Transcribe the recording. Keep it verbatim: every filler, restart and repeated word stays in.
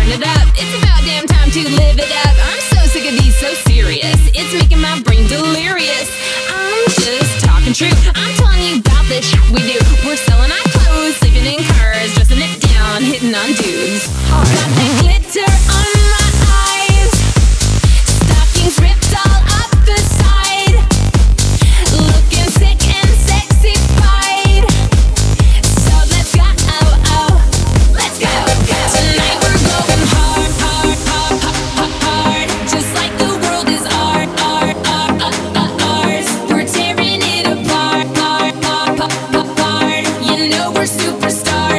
turn it up. It's about damn time to live it up. I'm so sick of these so serious. It's making my brain delirious. I'm just talking true. I'm telling you about this shit we do. We're selling our clothes, sleeping in cars, dressing it down, hitting on dudes. Got that glitter on my eyes, stockings ripped all up the side, looking sick and sexified. So let's go, oh, oh, let's go, go. Tonight we're going hard, hard, hard, hard, hard, just like the world is art, art, art, art, ours. We're tearing it apart, part, part, part, part, part. You know we're superstars.